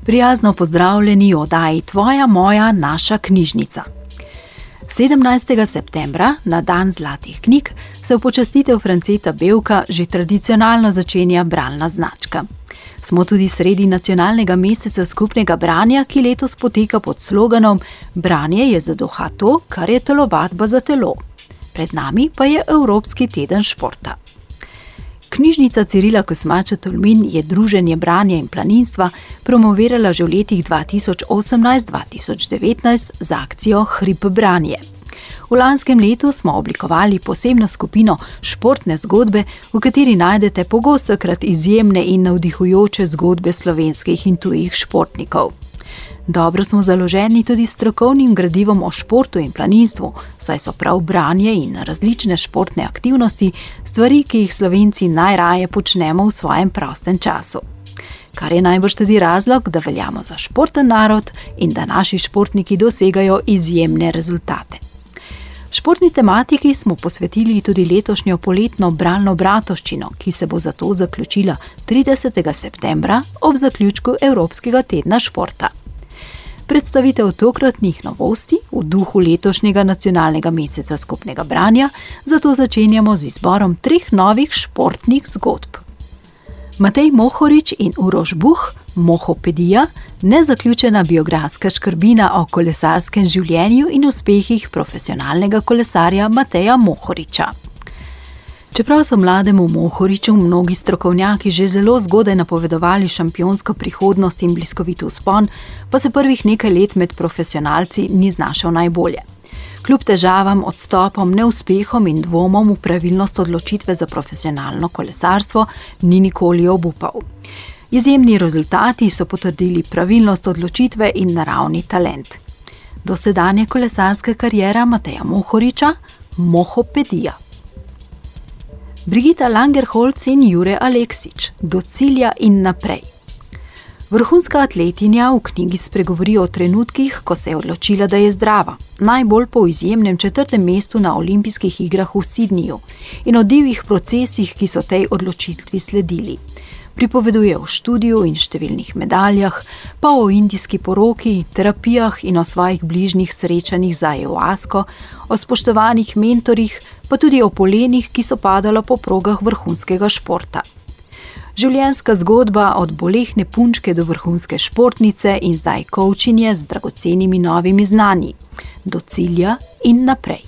Prijazno pozdravljeni v oddaji Tvoja, moja, naša knjižnica. 17. septembra, na dan zlatih knjig, se v počastitev Franceta Bevka že tradicionalno začenja bralna značka. Smo tudi sredi nacionalnega meseca skupnega branja, ki letos poteka pod sloganom Branje je za duha to, kar je telovadba za telo. Pred nami pa je Evropski teden športa. Knjižnica Cirila Kosmača Tolmin je druženje branja in planinstva promovirala že v letih 2018-2019 z akcijo Hrib branje. V lanskem letu smo oblikovali posebno skupino Športne zgodbe, v kateri najdete pogostokrat izjemne in navdihujoče zgodbe slovenskih in tujih športnikov. Dobro smo založeni tudi s strokovnim gradivom o športu in planinstvu, saj so prav branje in različne športne aktivnosti stvari, ki jih Slovenci najraje počnemo v svojem prostem času. Kar je najbrž tudi razlog, da veljamo za športen narod in da naši športniki dosegajo izjemne rezultate. Športni tematiki smo posvetili tudi letošnjo poletno bralno bratovščino, ki se bo zato zaključila 30. septembra ob zaključku Evropskega tedna športa. Predstavitev tokratnih novosti v duhu letošnjega nacionalnega meseca skupnega branja, zato začenjamo z izborom 3 novih športnih zgodb. Matej Mohorič in Uroš Buh, Mohopedija, nezaključena biografska škrbina o kolesarskem življenju in uspehih profesionalnega kolesarja Mateja Mohoriča. Čeprav so mlademu Mohoriču mnogi strokovnjaki že zelo zgodaj napovedovali šampionsko prihodnost in bliskovit vzpon, pa se prvih nekaj let med profesionalci ni znašel najbolje. Kljub težavam, odstopom, neuspehom in dvomom v pravilnost odločitve za profesionalno kolesarstvo ni nikoli obupal. Izjemni rezultati so potrdili pravilnost odločitve in naravni talent. Dosedanja kolesarska kariera Mateja Mohoriča, Mohopedija. Brigita Langerholz in Jure Aleksić, Do cilja in naprej. Vrhunska atletinja v knjigi spregovori o trenutkih, ko se je odločila, da je zdrava, najbolj po izjemnem 4. mestu na olimpijskih igrah v Sydneyju in o divjih procesih, ki so tej odločitvi sledili. Pripoveduje o študiju in številnih medaljah, pa o indijski poroki, terapijah in o svojih bližnjih srečanjih za ayahuasko, o spoštovanih mentorjih, pa tudi o polenih, ki so padala po progah vrhunskega športa. Življenjska zgodba od bolehne punčke do vrhunske športnice in zdaj coachinje z dragocenimi novimi znanji. Do cilja in naprej.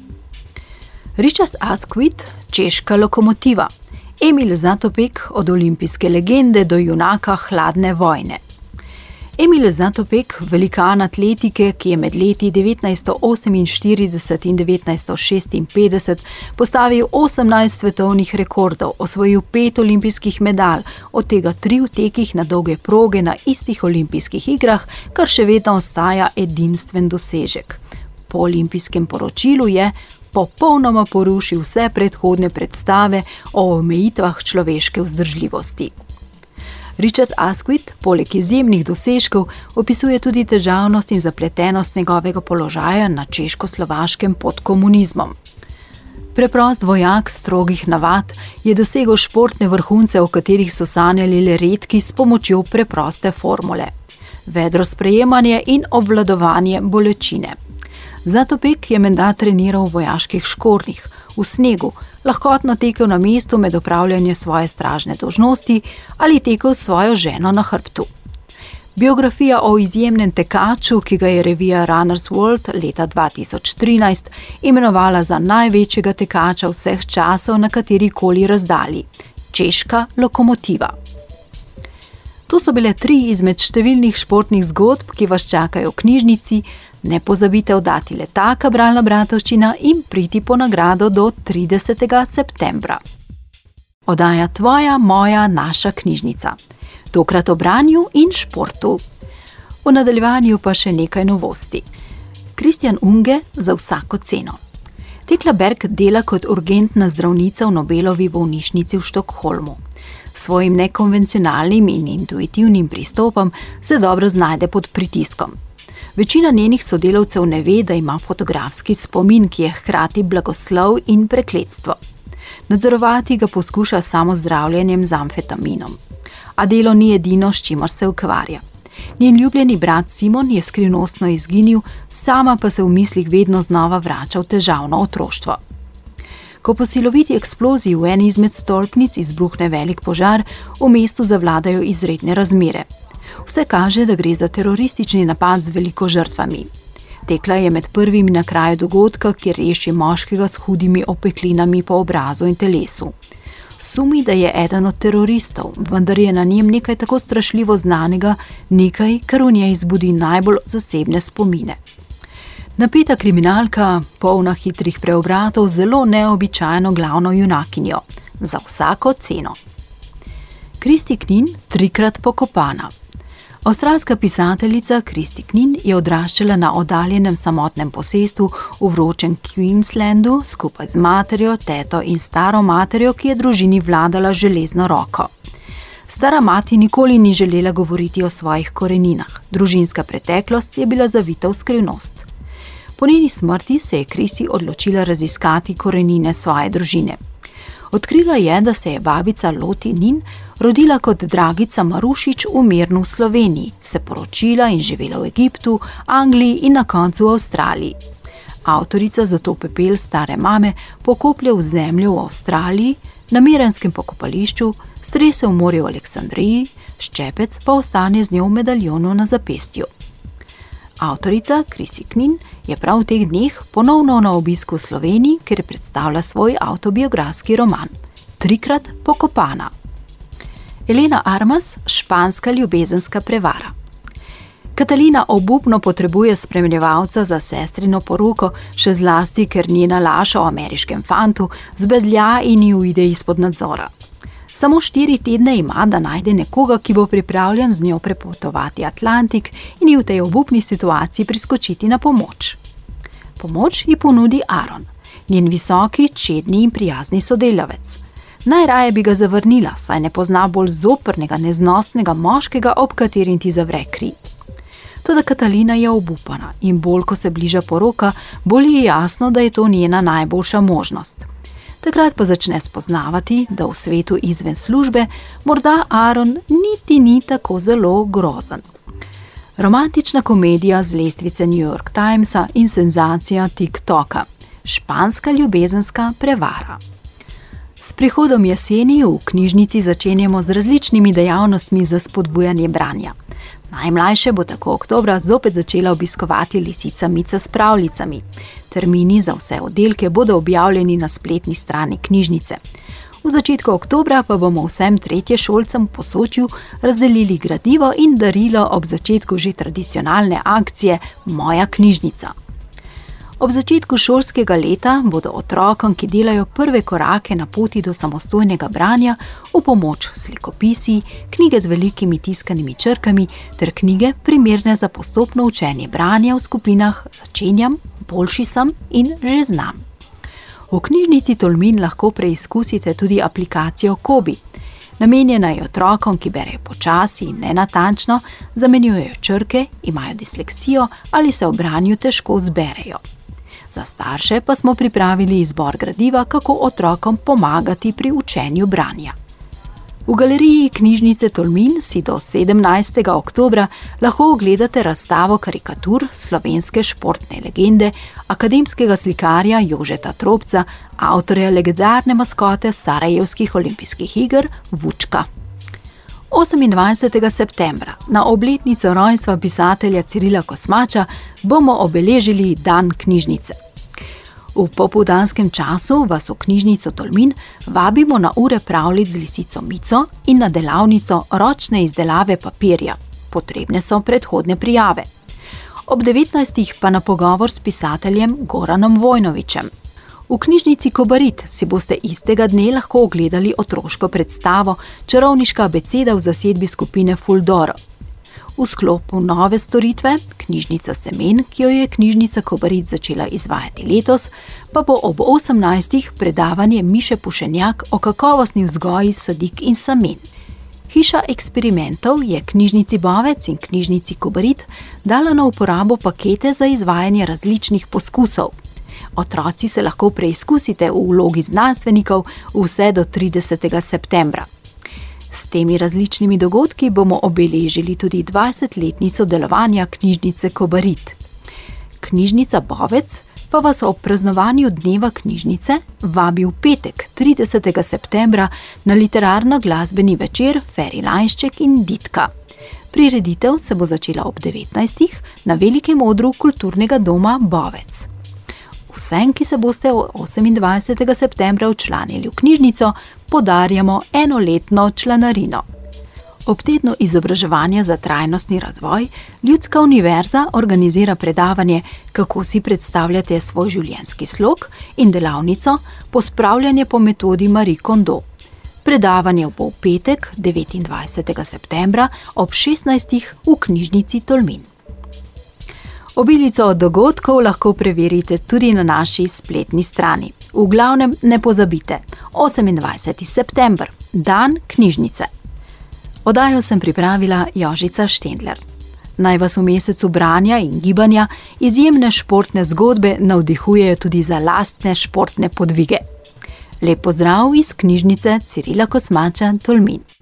Richard Asquith, češka lokomotiva. Emil Zatopek, od olimpijske legende do junaka hladne vojne. Emil Zatopek, velikan atletike, ki je med leti 1948 in 1956 postavil 18 svetovnih rekordov, osvojil 5 olimpijskih medalj, od tega 3 v tekih na dolge proge na istih olimpijskih igrah, kar še vedno ostaja edinstven dosežek. Po olimpijskem poročilu je popolnoma porušil vse predhodne predstave o omejitvah človeške vzdržljivosti. Richard Asquith, poleg izjemnih dosežkov, opisuje tudi težavnost in zapletenost njegovega položaja na češko-slovaškem pod komunizmom. Preprost vojak strogih navad je dosegel športne vrhunce, o katerih so sanjali le redki s pomočjo preproste formule. Vedro sprejemanje in obvladovanje bolečine. Zatopek je menda treniral v vojaških škornjih, v snegu, lahkotno tekel na mestu med opravljanjem svoje stražne dolžnosti ali tekel s svojo ženo na hrbtu. Biografija o izjemnem tekaču, ki ga je revija Runner's World leta 2013 imenovala za največjega tekača vseh časov na katerikoli razdalji. Češka lokomotiva. To so bile 3 izmed številnih športnih zgodb, ki vas čakajo v knjižnici. Ne pozabite oddati letaka bralna bratovščina in priti po nagrado do 30. septembra. Oddaja Tvoja, moja, naša knjižnica. Tokrat o branju in športu. V nadaljevanju pa še nekaj novosti. Christian Unge za vsako ceno. Tekla Berg dela kot urgentna zdravnica v Nobelovi bolnišnici v Štokholmu. Svojim nekonvencionalnim in intuitivnim pristopom se dobro znajde pod pritiskom. Večina njenih sodelavcev ne ve, da ima fotografski spomin, ki je hkrati blagoslov in prekletstvo. Nadzorovati ga poskuša samo zdravljenjem z amfetaminom. A delo ni edino, s čimer se ukvarja. Njen ljubljeni brat Simon je skrivnostno izginil, sama pa se v mislih vedno znova vrača v težavno otroštvo. Ko po siloviti eksploziji v eni izmed stolpnic izbruhne velik požar, v mestu zavladajo izredne razmere. Vse kaže, da gre za teroristični napad z veliko žrtvami. Tekla je med prvimi na kraju dogodka, kjer reši moškega s hudimi opeklinami po obrazu in telesu. Sumi, da je eden od teroristov, vendar je na njem nekaj tako strašljivo znanega, nekaj, kar v njej zbudi najbolj zasebne spomine. Napeta kriminalka, polna hitrih preobratov, zelo neobičajno glavno junakinjo. Za vsako ceno. Kristi Knin, 3-krat pokopana. Avstralska pisateljica Kristi Knin je odraščala na oddaljenem samotnem posestvu v vročem Queenslandu skupaj z materjo, teto in staro materjo, ki je družini vladala železno roko. Stara mati nikoli ni želela govoriti o svojih koreninah. Družinska preteklost je bila zavita v skrivnost. Po njeni smrti se je Krisi odločila raziskati korenine svoje družine. Odkrila je, da se je babica Loti Nin rodila kot Dragica Marušič v Mirnu v Sloveniji, se poročila in živela v Egiptu, Angliji in na koncu v Avstraliji. Avtorica zato pepel stare mame pokoplje v zemljo v Avstraliji, na Mirenskem pokopališču, strese v morju v Aleksandriji, ščepec pa ostane z njo v medaljonu na zapestju. Avtorica Krisi Knin je prav v teh dneh ponovno na obisku v Sloveniji, kjer predstavlja svoj avtobiografski roman 3-krat pokopana. Elena Armas, španska ljubezenska prevara. Katalina obupno potrebuje spremljevalca za sestrino poroko, še zlasti, ker njena laž o ameriškem fantu zbezlja in ji uide izpod nadzora. Samo 4 tedne ima, da najde nekoga, ki bo pripravljen z njo prepotovati Atlantik in ji v tej obupni situaciji priskočiti na pomoč. Pomoč ji ponudi Aaron, njen visoki, čedni in prijazni sodelavec. Najraje bi ga zavrnila, saj ne pozna bolj zoprnega, neznosnega moškega, ob katerim ti zavre kri. Toda Katalina je obupana in bolj, ko se bliža poroka, bolj je jasno, da je to njena najboljša možnost. Takrat pa začne spoznavati, da v svetu izven službe morda Aaron niti ni tako zelo grozen. Romantična komedija z lestvice New York Timesa in senzacija TikToka. Španska ljubezenska prevara. S prihodom jeseni v knjižnici začenjamo z različnimi dejavnostmi za spodbujanje branja. Najmlajše bo tako oktobra zopet začela obiskovati lisica Mica s pravljicami. Termini za vse oddelke bodo objavljeni na spletni strani knjižnice. V začetku oktobra pa bomo vsem tretješolcem v Posočju razdelili gradivo in darilo ob začetku že tradicionalne akcije Moja knjižnica. Ob začetku šolskega leta bodo otrokom, ki delajo prve korake na poti do samostojnega branja, v pomoč slikopisi, knjige z velikimi tiskanimi črkami ter knjige primerne za postopno učenje branja v skupinah Začenjam, Boljši sem in Že znam. V knjižnici Tolmin lahko preizkusite tudi aplikacijo Kobi. Namenjena je otrokom, ki berejo počasi in nenatančno, zamenjujejo črke, imajo disleksijo ali se v branju težko zberejo. Za starše pa smo pripravili izbor gradiva, kako otrokom pomagati pri učenju branja. V galeriji knjižnice Tolmin si do 17. oktobra lahko ogledate razstavo karikatur slovenske športne legende, akademskega slikarja Jožeta Tropca, avtorja legendarne maskote Sarajevskih olimpijskih iger Vučka. 28. septembra, na obletnico rojstva pisatelja Cirila Kosmača, bomo obeležili Dan knjižnice. V popoldanskem času vas v knjižnico Tolmin vabimo na ure pravljic z lisico Mico in na delavnico ročne izdelave papirja. Potrebne so predhodne prijave. Ob 19. pa na pogovor s pisateljem Goranom Vojnovićem. V knjižnici Kobarid si boste istega dne lahko ogledali otroško predstavo Čarovniška abeceda v zasedbi skupine Fuldoro. V sklopu nove storitve, Knjižnica semen, ki jo je knjižnica Kobarid začela izvajati letos, pa bo ob 18. predavanje Miše Pušenjak o kakovostni vzgoji sadik in semen. Hiša eksperimentov je knjižnici Bovec in knjižnici Kobarid dala na uporabo pakete za izvajanje različnih poskusov. Otroci se lahko preizkusite v vlogi znanstvenikov vse do 30. septembra. S temi različnimi dogodki bomo obeležili tudi 20-letnico delovanja knjižnice Kobarid. Knjižnica Bovec pa vas ob praznovanju Dneva knjižnice vabi v petek, 30. septembra, na literarno-glasbeni večer Feri Lainšček in Ditka. Prireditev se bo začela ob 19. na velikem odru Kulturnega doma Bovec. Vsem, ki se boste 28. septembra včlanili v knjižnico, podarjamo enoletno članarino. Ob tednu izobraževanja za trajnostni razvoj Ljudska univerza organizira predavanje Kako si predstavljate svoj življenjski slog in delavnico Pospravljanje po metodi Marie Kondo. Predavanje bo v petek, 29. septembra ob 16. v knjižnici Tolmin. Obilico dogodkov lahko preverite tudi na naši spletni strani. V glavnem ne pozabite, 28. september, dan knjižnice. Oddajo sem pripravila Jožica Štendler. Naj vas v mesecu branja in gibanja izjemne športne zgodbe navdihujejo tudi za lastne športne podvige. Lep pozdrav iz knjižnice Cirila Kosmača Tolmin.